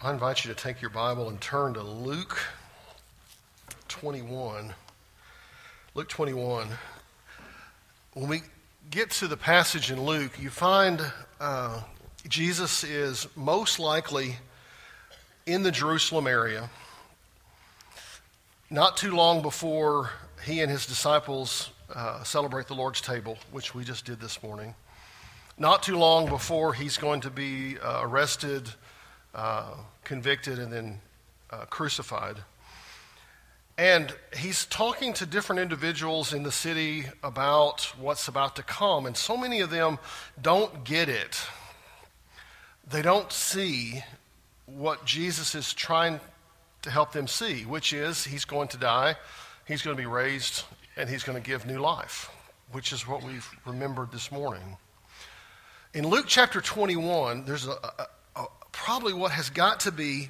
I invite you to take your Bible and turn to Luke 21. Luke 21. When we get to the passage in Luke, you find Jesus is most likely in the Jerusalem area, not too long before he and his disciples celebrate the Lord's table, which we just did this morning. Not too long before he's going to be arrested, convicted, and then crucified. And he's talking to different individuals in the city about what's about to come. And so many of them don't get it. They don't see what Jesus is trying to help them see, which is he's going to die, he's going to be raised, and he's going to give new life, which is what we've remembered this morning. In Luke chapter 21, there's probably what has got to be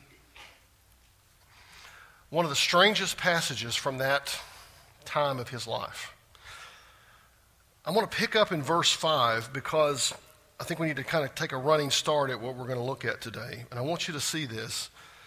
one of the strangest passages from that time of his life. I want to pick up in verse 5 because I think we need to kind of take a running start at what we're going to look at today. And I want you to see this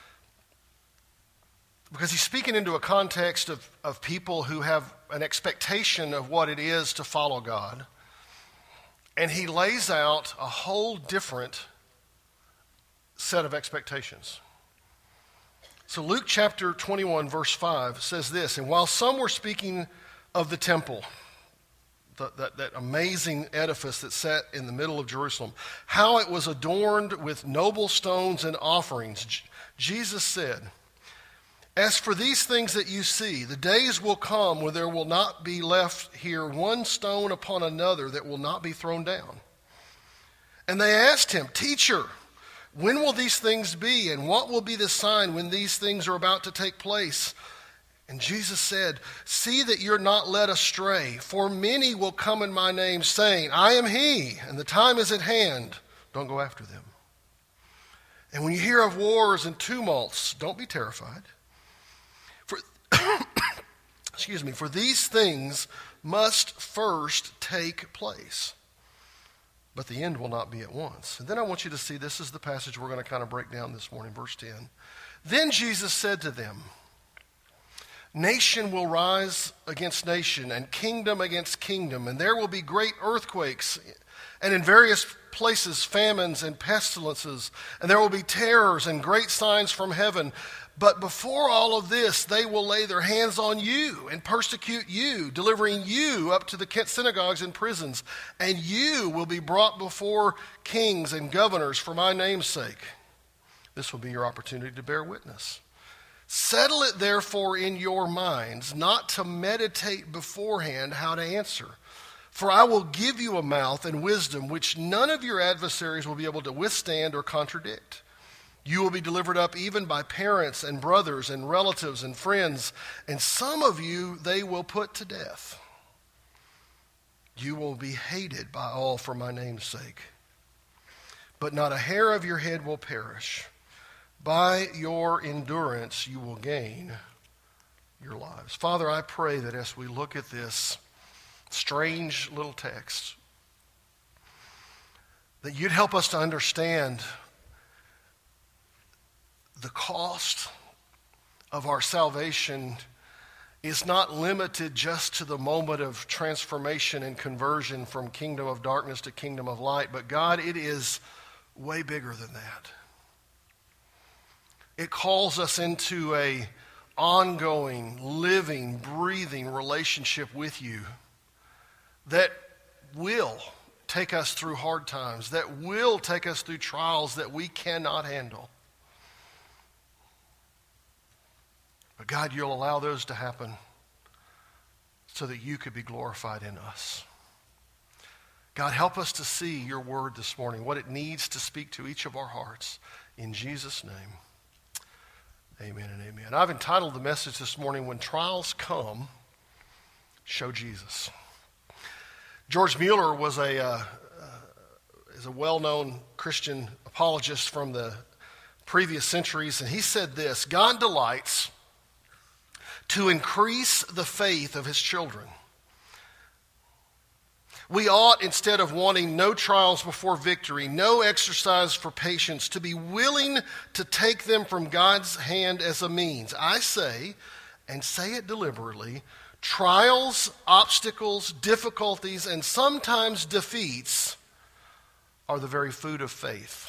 because he's speaking into a context of people who have an expectation of what it is to follow God. And he lays out a whole different set of expectations. So Luke chapter 21 verse 5 says this, and while some were speaking of the temple, that amazing edifice that sat in the middle of Jerusalem, how it was adorned with noble stones and offerings, Jesus said, as for these things that you see, the days will come when there will not be left here one stone upon another that will not be thrown down. And they asked him, Teacher, when will these things be, and what will be the sign when these things are about to take place? And Jesus said, see that you're not led astray, for many will come in my name, saying, I am he, and the time is at hand. Don't go after them. And when you hear of wars and tumults, don't be terrified. For these things must first take place. But the end will not be at once. And then I want you to see, this is the passage we're going to kind of break down this morning, verse 10. Then Jesus said to them, nation will rise against nation, and kingdom against kingdom, and there will be great earthquakes, and in various places famines and pestilences, and there will be terrors and great signs from heaven. But before all of this, they will lay their hands on you and persecute you, delivering you up to the synagogues and prisons, and you will be brought before kings and governors for my name's sake. This will be your opportunity to bear witness. Settle it therefore in your minds, not to meditate beforehand how to answer. For I will give you a mouth and wisdom which none of your adversaries will be able to withstand or contradict. You will be delivered up even by parents and brothers and relatives and friends, and some of you they will put to death. You will be hated by all for my name's sake. But not a hair of your head will perish. By your endurance you will gain your lives. Father, I pray that as we look at this strange little text, that you'd help us to understand the cost of our salvation is not limited just to the moment of transformation and conversion from kingdom of darkness to kingdom of light, but God, it is way bigger than that. It calls us into a ongoing, living, breathing relationship with you that will take us through hard times, that will take us through trials that we cannot handle. But God, you'll allow those to happen so that you could be glorified in us. God, help us to see your word this morning, what it needs to speak to each of our hearts. In Jesus' name, amen and amen. I've entitled the message this morning, When Trials Come, Show Jesus. George Mueller is a well-known Christian apologist from the previous centuries, and he said this, God delights to increase the faith of his children. We ought, instead of wanting no trials before victory, no exercise for patience, to be willing to take them from God's hand as a means. I say, and say it deliberately, trials, obstacles, difficulties, and sometimes defeats are the very food of faith.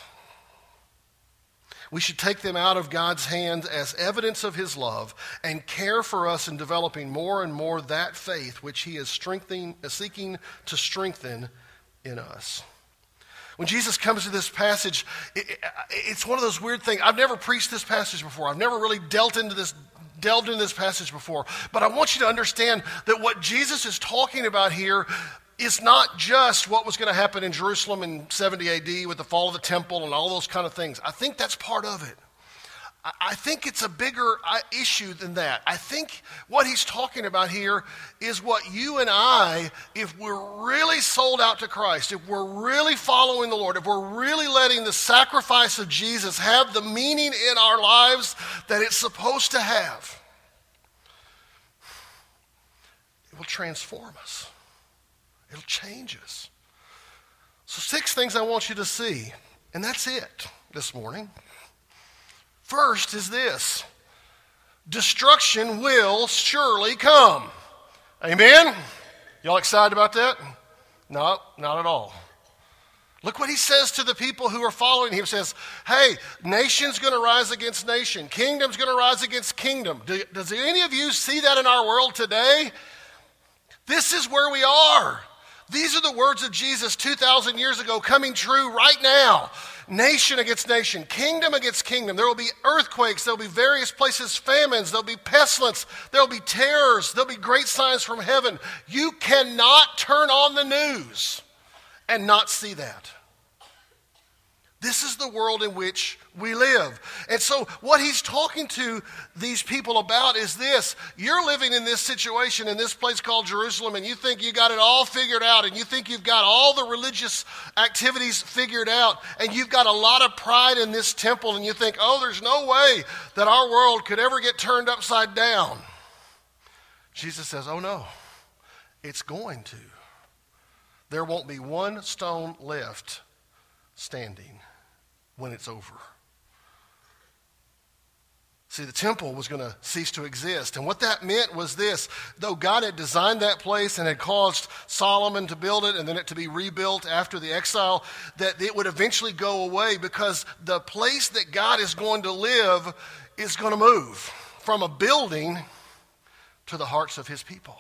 We should take them out of God's hands as evidence of his love and care for us in developing more and more that faith which he is seeking to strengthen in us. When Jesus comes to this passage, it's one of those weird things. I've never preached this passage before. I've never really delved into this passage before. But I want you to understand that what Jesus is talking about here is not just what was going to happen in Jerusalem in 70 AD with the fall of the temple and all those kind of things. I think that's part of it. I think it's a bigger issue than that. I think what he's talking about here is what you and I, if we're really sold out to Christ, if we're really following the Lord, if we're really letting the sacrifice of Jesus have the meaning in our lives that it's supposed to have, it will transform us. It'll change us. So 6 things I want you to see, and that's it this morning. First is this: destruction will surely come. Amen? Y'all excited about that? No, not at all. Look what he says to the people who are following him. He says, hey, nation's going to rise against nation. Kingdom's going to rise against kingdom. Does any of you see that in our world today? This is where we are. These are the words of Jesus 2,000 years ago coming true right now. Nation against nation, kingdom against kingdom. There will be earthquakes. There will be various places famines. There will be pestilence. There will be terrors. There will be great signs from heaven. You cannot turn on the news and not see that. This is the world in which we live. And so what he's talking to these people about is this: you're living in this situation in this place called Jerusalem, and you think you got it all figured out, and you think you've got all the religious activities figured out, and you've got a lot of pride in this temple, and you think, oh, there's no way that our world could ever get turned upside down. Jesus says, oh no, it's going to. There won't be one stone left standing when it's over. See, the temple was going to cease to exist. And what that meant was this: though God had designed that place and had caused Solomon to build it and then it to be rebuilt after the exile, that it would eventually go away, because the place that God is going to live is going to move from a building to the hearts of his people.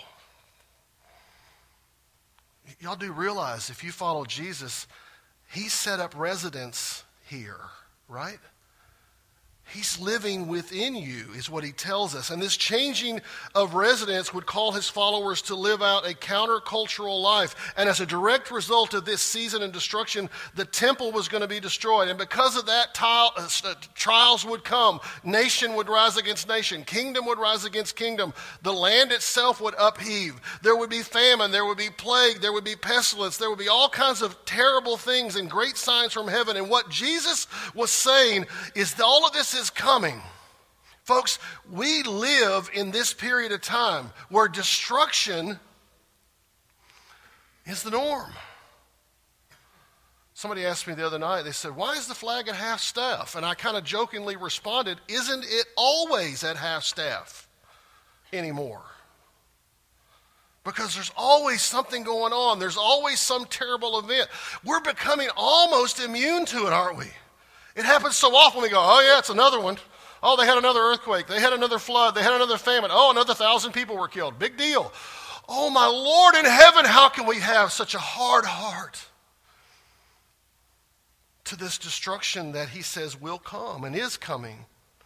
Y'all do realize, if you follow Jesus, he set up residence here, right? He's living within you, is what he tells us. And this changing of residence would call his followers to live out a countercultural life. And as a direct result of this season and destruction, the temple was going to be destroyed. And because of that, trials would come. Nation would rise against nation. Kingdom would rise against kingdom. The land itself would upheave. There would be famine. There would be plague. There would be pestilence. There would be all kinds of terrible things and great signs from heaven. And what Jesus was saying is that all of this is coming. Folks, we live in this period of time where destruction is the norm. Somebody asked me the other night, they said, why is the flag at half staff? And I kind of jokingly responded, isn't it always at half staff anymore? Because there's always something going on. There's always some terrible event. We're becoming almost immune to it, aren't we? It happens so often we go, oh yeah, it's another one. Oh, they had another earthquake. They had another flood. They had another famine. Oh, another 1,000 people were killed. Big deal. Oh, my Lord in heaven, how can we have such a hard heart to this destruction that he says will come and is coming?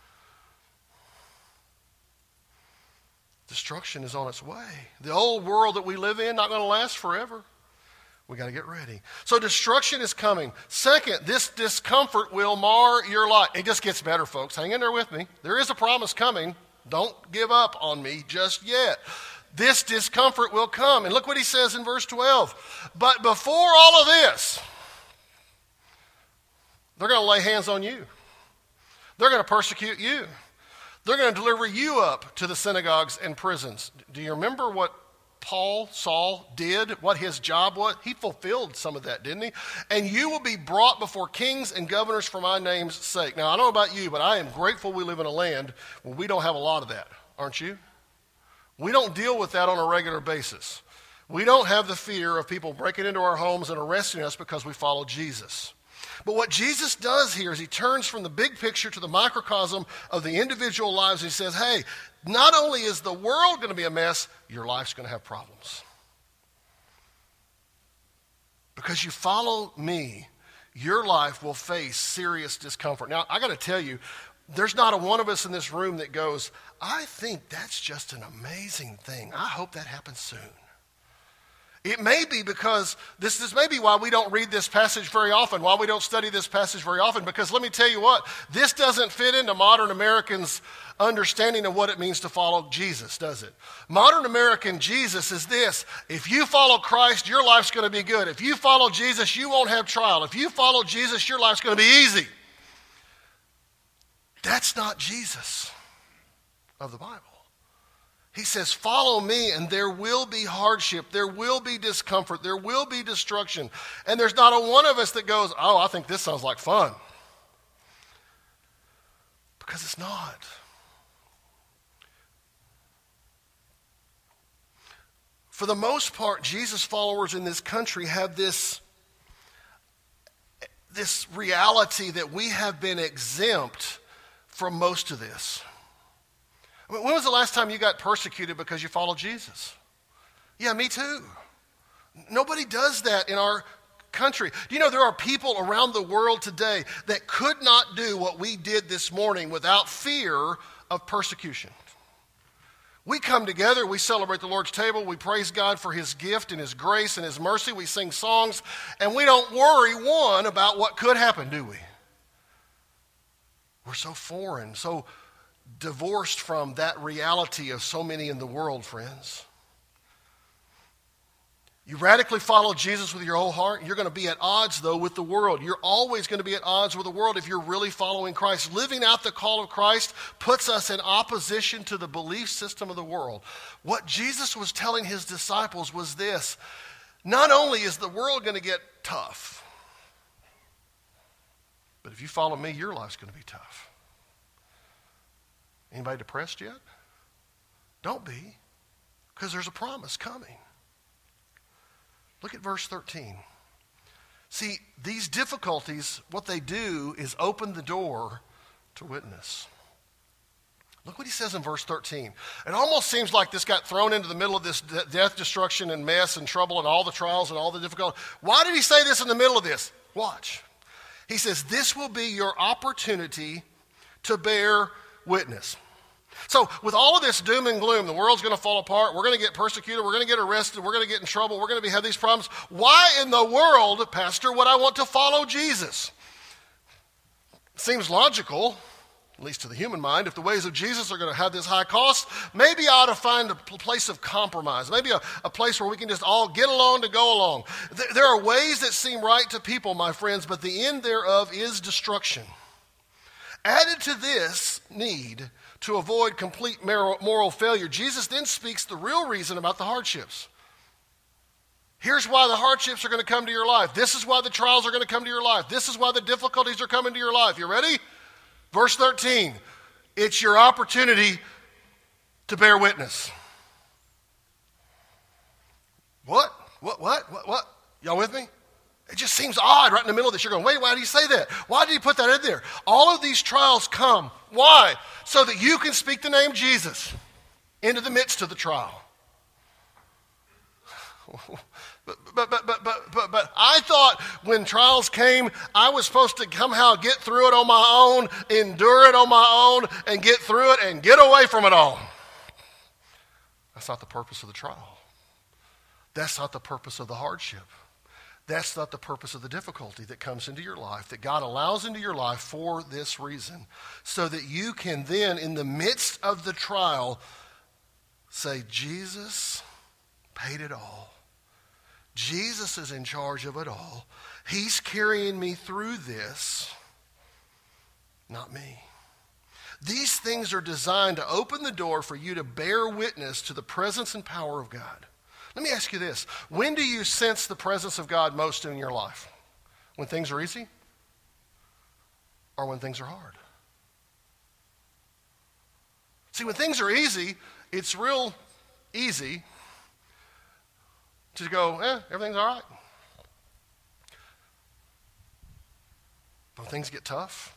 Destruction is on its way. The old world that we live in, not going to last forever. We got to get ready. So destruction is coming. Second, this discomfort will mar your life. It just gets better, folks. Hang in there with me. There is a promise coming. Don't give up on me just yet. This discomfort will come. And look what he says in verse 12. But before all of this, they're going to lay hands on you. They're going to persecute you. They're going to deliver you up to the synagogues and prisons. Do you remember what Saul did, what his job was. He fulfilled some of that, didn't he? And you will be brought before kings and governors for my name's sake. Now, I don't know about you, but I am grateful we live in a land where we don't have a lot of that, aren't you? We don't deal with that on a regular basis. We don't have the fear of people breaking into our homes and arresting us because we follow Jesus. But what Jesus does here is he turns from the big picture to the microcosm of the individual lives. He says, hey, not only is the world going to be a mess, your life's going to have problems. Because you follow me, your life will face serious discomfort. Now, I got to tell you, there's not a one of us in this room that goes, I think that's just an amazing thing. I hope that happens soon. It may be because, this may be why we don't read this passage very often, why we don't study this passage very often, because let me tell you what, this doesn't fit into modern Americans' understanding of what it means to follow Jesus, does it? Modern American Jesus is this: if you follow Christ, your life's going to be good. If you follow Jesus, you won't have trial. If you follow Jesus, your life's going to be easy. That's not Jesus of the Bible. He says, follow me, and there will be hardship, there will be discomfort, there will be destruction. And there's not a one of us that goes, oh, I think this sounds like fun. Because it's not. For the most part, Jesus followers in this country have this reality that we have been exempt from most of this. I mean, when was the last time you got persecuted because you followed Jesus? Yeah, me too. Nobody does that in our country. Do you know there are people around the world today that could not do what we did this morning without fear of persecution? We come together, we celebrate the Lord's table, we praise God for his gift and his grace and his mercy, we sing songs, and we don't worry, one, about what could happen, do we? We're so foreign, so divorced from that reality of so many in the world, friends. You radically follow Jesus with your whole heart, you're going to be at odds, though, with the world. You're always going to be at odds with the world if you're really following Christ. Living out the call of Christ puts us in opposition to the belief system of the world. What Jesus was telling his disciples was this: not only is the world going to get tough, but if you follow me, your life's going to be tough. Anybody depressed yet? Don't be, because there's a promise coming. Look at verse 13. See, these difficulties, what they do is open the door to witness. Look what he says in verse 13. It almost seems like this got thrown into the middle of this death, destruction, and mess and trouble and all the trials and all the difficulty. Why did he say this in the middle of this? Watch. He says, this will be your opportunity to bear witness. So with all of this doom and gloom, the world's going to fall apart, we're going to get persecuted, we're going to get arrested, we're going to get in trouble, we're going to have these problems. Why in the world, Pastor, would I want to follow Jesus? Seems logical, at least to the human mind. If the ways of Jesus are going to have this high cost, maybe I ought to find a place of compromise, maybe a place where we can just all get along to go along. There are ways that seem right to people, my friends, but the end thereof is destruction. Added to this need to avoid complete moral failure, Jesus then speaks the real reason about the hardships. Here's why the hardships are going to come to your life. This is why the trials are going to come to your life. This is why the difficulties are coming to your life. You ready? Verse 13. It's your opportunity to bear witness. What? What? Y'all with me? It just seems odd right in the middle of this. You're going, wait, why did he say that? Why did he put that in there? All of these trials come. Why? So that you can speak the name Jesus into the midst of the trial. But I thought when trials came, I was supposed to somehow get through it on my own, endure it on my own, and get through it and get away from it all. That's not the purpose of the trial. That's not the purpose of the hardship. That's not the purpose of the difficulty that comes into your life, that God allows into your life for this reason, so that you can then, in the midst of the trial, say, Jesus paid it all. Jesus is in charge of it all. He's carrying me through this, not me. These things are designed to open the door for you to bear witness to the presence and power of God. Let me ask you this. When do you sense the presence of God most in your life? When things are easy or when things are hard? See, when things are easy, it's real easy to go, everything's all right. But when things get tough,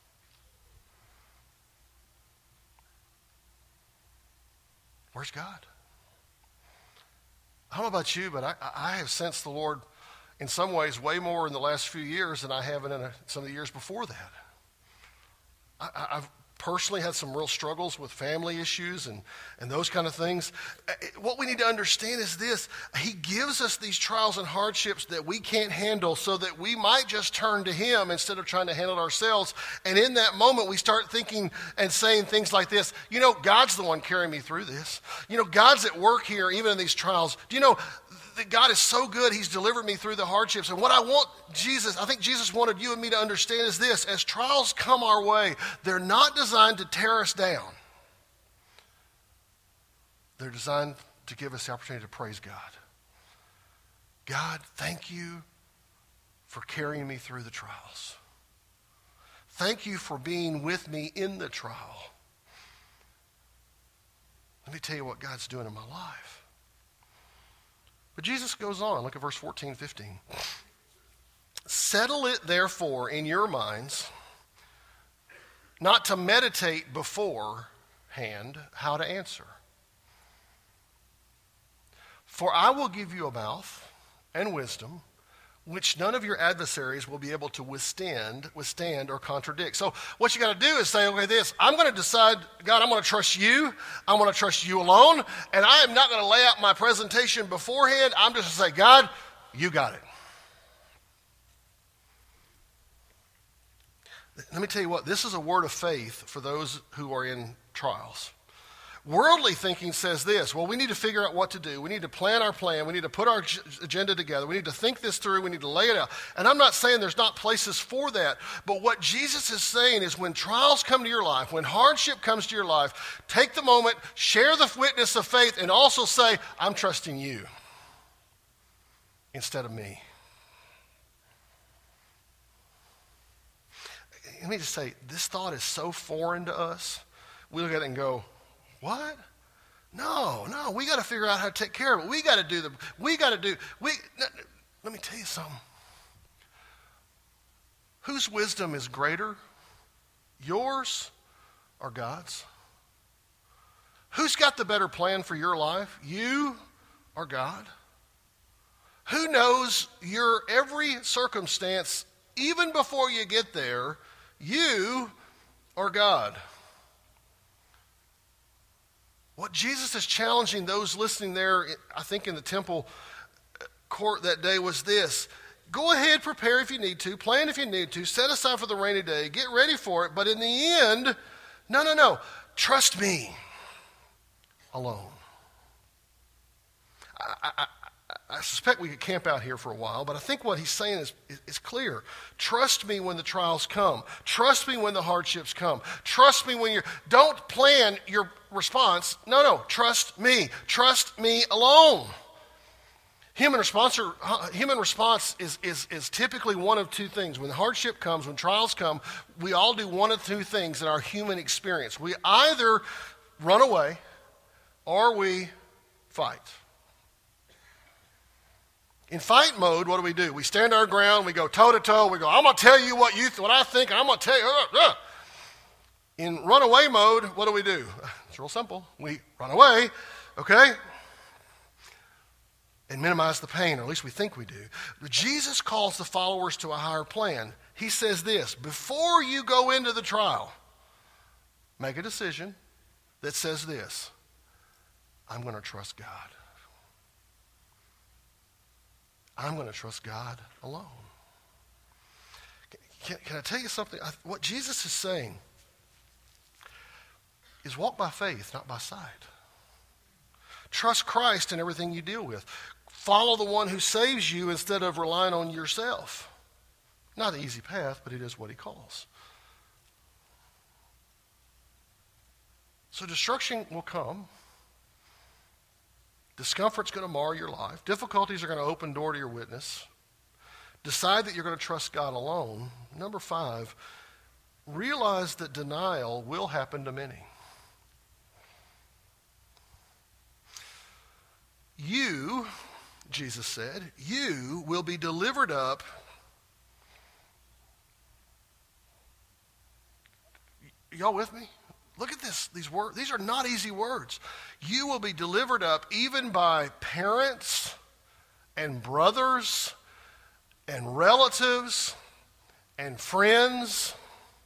where's God? I don't know about you, but I have sensed the Lord in some ways way more in the last few years than I have in some of the years before that. I've personally had some real struggles with family issues and those kind of things. What we need to understand is this. He gives us these trials and hardships that we can't handle so that we might just turn to him instead of trying to handle it ourselves. And in that moment, we start thinking and saying things like this. God's the one carrying me through this. God's at work here even in these trials. Do you know that God is so good, he's delivered me through the hardships. And what I think Jesus wanted you and me to understand is this. As trials come our way, they're not designed to tear us down. They're designed to give us the opportunity to praise God. God, thank you for carrying me through the trials. Thank you for being with me in the trial. Let me tell you what God's doing in my life. But Jesus goes on. Look at verse 14, 15. Settle it, therefore, in your minds, not to meditate beforehand how to answer. For I will give you a mouth and wisdom, which none of your adversaries will be able to withstand or contradict. So what you got to do is say, okay, I'm going to decide, God, I'm going to trust you. I'm going to trust you alone. And I am not going to lay out my presentation beforehand. I'm just going to say, God, you got it. Let me tell you what, this is a word of faith for those who are in trials. Worldly thinking says this, well, we need to figure out what to do. We need to plan our plan. We need to put our agenda together. We need to think this through. We need to lay it out. And I'm not saying there's not places for that. But what Jesus is saying is when trials come to your life, when hardship comes to your life, take the moment, share the witness of faith, and also say, I'm trusting you instead of me. Let me just say, this thought is so foreign to us. We look at it and go, what? No, we got to figure out how to take care of it. Let me tell you something. Whose wisdom is greater? Yours or God's? Who's got the better plan for your life? You or God? Who knows your every circumstance even before you get there? You or God? What Jesus is challenging those listening there, I think in the temple court that day, was this. Go ahead, prepare if you need to, plan if you need to, set aside for the rainy day, get ready for it, but in the end, no, trust me alone. I suspect we could camp out here for a while, but I think what he's saying is clear. Trust me when the trials come. Trust me when the hardships come. Trust me when don't plan your response. No, trust me. Trust me alone. Human response is typically one of two things. When the hardship comes, when trials come, we all do one of two things in our human experience. We either run away or we fight. In fight mode, what do? We stand our ground, we go toe-to-toe, we go, I'm going to tell you what I think, and I'm going to tell you. In runaway mode, what do? It's real simple. We run away, okay, and minimize the pain, or at least we think we do. But Jesus calls the followers to a higher plan. He says this, before you go into the trial, make a decision that says this, I'm going to trust God. I'm going to trust God alone. Can I tell you something? What Jesus is saying is walk by faith, not by sight. Trust Christ in everything you deal with. Follow the one who saves you instead of relying on yourself. Not an easy path, but it is what he calls. So destruction will come. Discomfort's going to mar your life. Difficulties are going to open door to your witness. Decide that you're going to trust God alone. Number 5, realize that denial will happen to many. You, Jesus said, you will be delivered up. Y'all with me? Look at this, these words. These are not easy words. You will be delivered up even by parents and brothers and relatives and friends.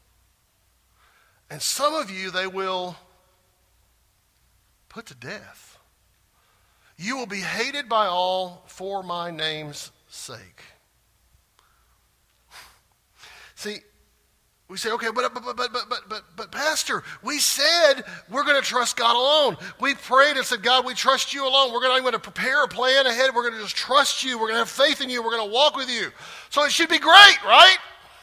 And some of you they will put to death. You will be hated by all for my name's sake. See, we say, okay, but Pastor, we said we're going to trust God alone. We prayed and said, God, we trust you alone. We're going to prepare a plan ahead. We're going to just trust you. We're going to have faith in you. We're going to walk with you. So it should be great, right?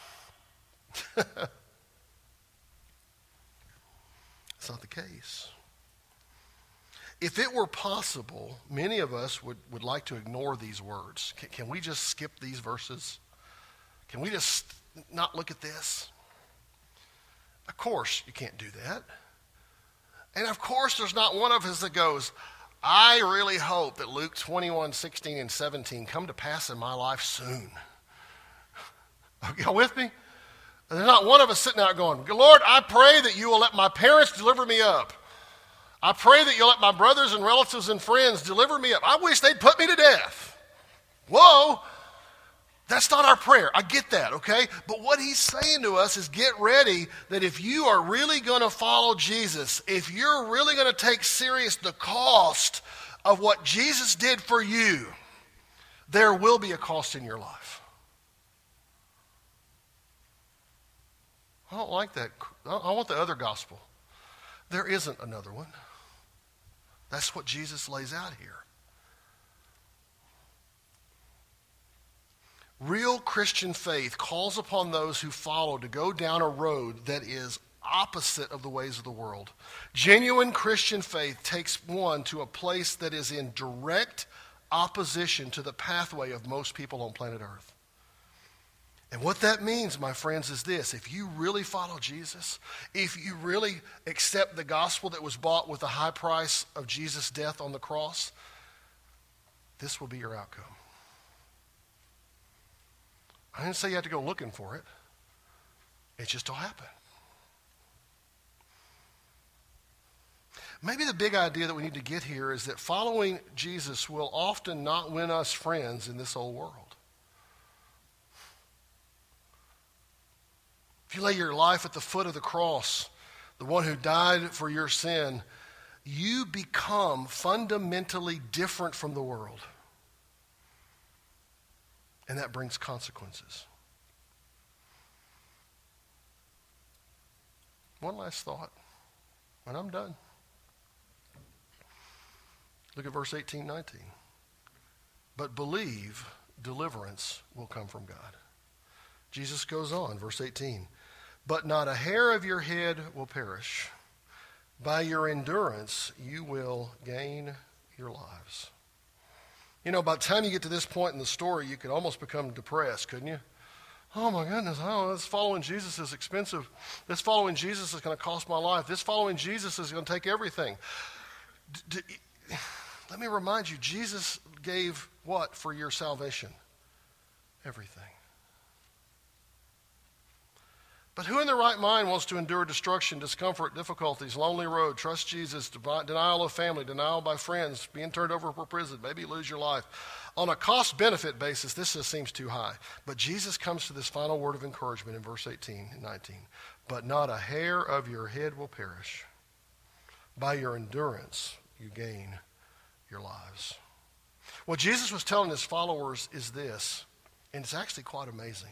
It's not the case. If it were possible, many of us would like to ignore these words. Can we just skip these verses? Can we just not look at this? Of course, you can't do that. And of course, there's not one of us that goes, I really hope that Luke 21, 16, and 17 come to pass in my life soon. Are y'all with me? There's not one of us sitting out going, Lord, I pray that you will let my parents deliver me up. I pray that you'll let my brothers and relatives and friends deliver me up. I wish they'd put me to death. Whoa. That's not our prayer. I get that, okay? But what he's saying to us is get ready that if you are really going to follow Jesus, if you're really going to take serious the cost of what Jesus did for you, there will be a cost in your life. I don't like that. I want the other gospel. There isn't another one. That's what Jesus lays out here. Real Christian faith calls upon those who follow to go down a road that is opposite of the ways of the world. Genuine Christian faith takes one to a place that is in direct opposition to the pathway of most people on planet Earth. And what that means, my friends, is this. If you really follow Jesus, if you really accept the gospel that was bought with the high price of Jesus' death on the cross, this will be your outcome. I didn't say you have to go looking for it. It just will happen. Maybe the big idea that we need to get here is that following Jesus will often not win us friends in this old world. If you lay your life at the foot of the cross, the one who died for your sin, you become fundamentally different from the world. And that brings consequences. One last thought, and I'm done. Look at verse 18, 19. But believe deliverance will come from God. Jesus goes on, verse 18. But not a hair of your head will perish. By your endurance you will gain your lives. You know, by the time you get to this point in the story, you could almost become depressed, couldn't you? Oh my goodness, this following Jesus is expensive. This following Jesus is going to cost my life. This following Jesus is going to take everything. Let me remind you, Jesus gave what for your salvation? Everything. But who in their right mind wants to endure destruction, discomfort, difficulties, lonely road, trust Jesus, denial of family, denial by friends, being turned over for prison, maybe lose your life? On a cost-benefit basis, this just seems too high. But Jesus comes to this final word of encouragement in verse 18 and 19. But not a hair of your head will perish. By your endurance you gain your lives. What Jesus was telling his followers is this, and it's actually quite amazing.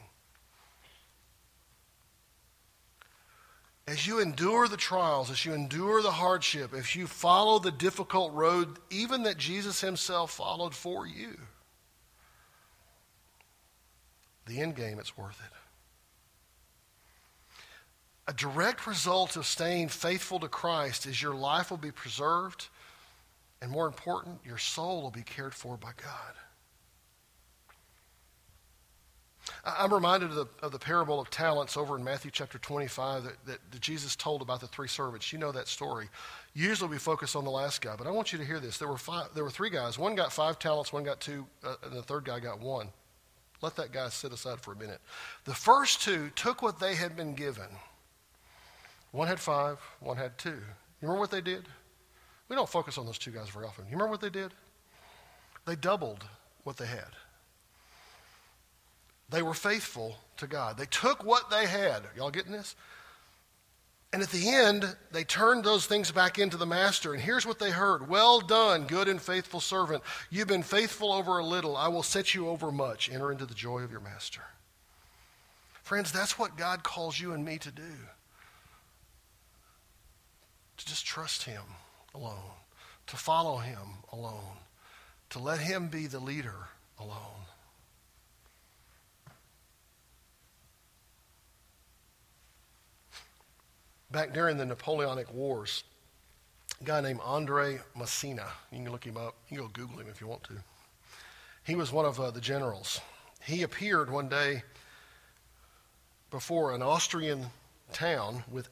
As you endure the trials, as you endure the hardship, if you follow the difficult road, even that Jesus himself followed for you, the end game, it's worth it. A direct result of staying faithful to Christ is your life will be preserved And more important, your soul will be cared for by God. I'm reminded of the parable of talents over in Matthew chapter 25 that Jesus told about the three servants. You know that story. Usually we focus on the last guy, but I want you to hear this. There were three guys. One got 5 talents, one got 2, and the third guy got 1. Let that guy sit aside for a minute. The first 2 took what they had been given. One had 5, one had 2. You remember what they did? We don't focus on those 2 guys very often. You remember what they did? They doubled what they had. They were faithful to God. They took what they had. Y'all getting this? And at the end, they turned those things back into the master. And here's what they heard. Well done, good and faithful servant. You've been faithful over a little. I will set you over much. Enter into the joy of your master. Friends, that's what God calls you and me to do. To just trust him alone. To follow him alone. To let him be the leader alone. Back during the Napoleonic Wars, a guy named Andre Massena, you can look him up, you can go Google him if you want to. He was one of the generals. He appeared one day before an Austrian town with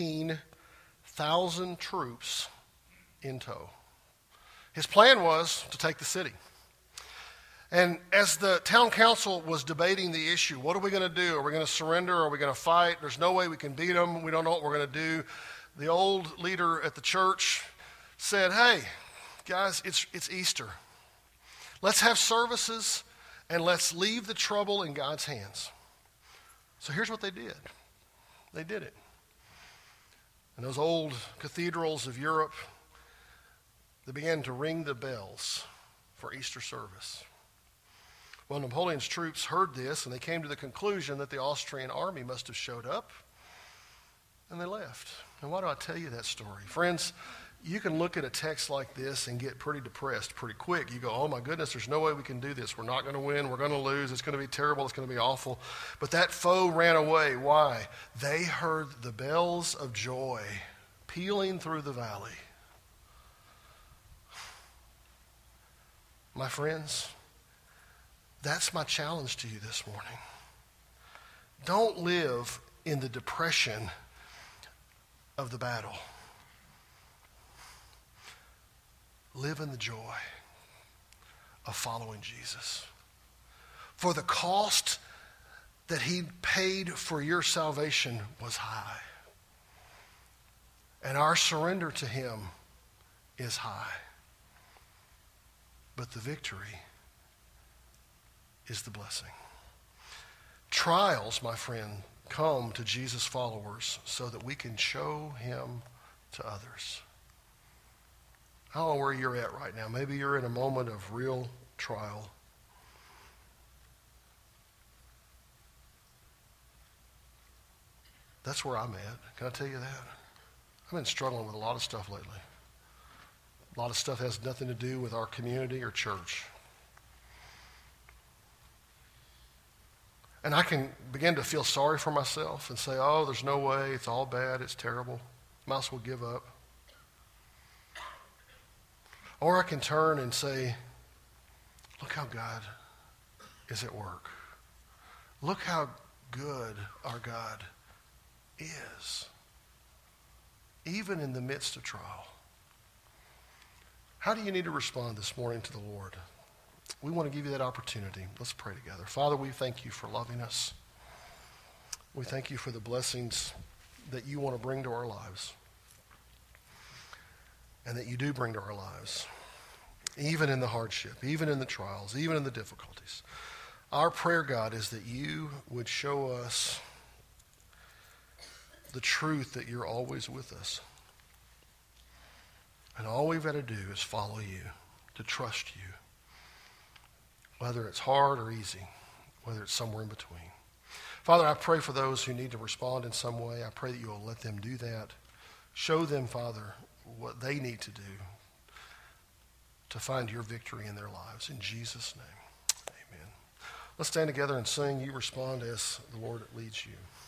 18,000 troops in tow. His plan was to take the city. And as the town council was debating the issue, what are we going to do? Are we going to surrender? Are we going to fight? There's no way we can beat them. We don't know what we're going to do. The old leader at the church said, hey, guys, it's Easter. Let's have services and let's leave the trouble in God's hands. So here's what they did. They did it. In those old cathedrals of Europe, they began to ring the bells for Easter service. Well, Napoleon's troops heard this, and they came to the conclusion that the Austrian army must have showed up, and they left. And why do I tell you that story? Friends, you can look at a text like this and get pretty depressed pretty quick. You go, oh my goodness, there's no way we can do this. We're not going to win. We're going to lose. It's going to be terrible. It's going to be awful. But that foe ran away. Why? They heard the bells of joy pealing through the valley. My friends, that's my challenge to you this morning. Don't live in the depression of the battle. Live in the joy of following Jesus. For the cost that he paid for your salvation was high. And our surrender to him is high. But the victory is the blessing. Trials, my friend, come to Jesus' followers so that we can show him to others. I don't know where you're at right now. Maybe you're in a moment of real trial. That's where I'm at. Can I tell you that? I've been struggling with a lot of stuff lately. A lot of stuff has nothing to do with our community or church. And I can begin to feel sorry for myself and say, oh, there's no way, it's all bad, it's terrible. Might as well give up. Or I can turn and say, look how God is at work. Look how good our God is, even in the midst of trial. How do you need to respond this morning to the Lord? We want to give you that opportunity. Let's pray together. Father, we thank you for loving us. We thank you for the blessings that you want to bring to our lives and that you do bring to our lives, even in the hardship, even in the trials, even in the difficulties. Our prayer, God, is that you would show us the truth that you're always with us. And all we've got to do is follow you, to trust you. Whether it's hard or easy, whether it's somewhere in between. Father, I pray for those who need to respond in some way. I pray that you will let them do that. Show them, Father, what they need to do to find your victory in their lives. In Jesus' name, amen. Let's stand together and sing. You respond as the Lord leads you.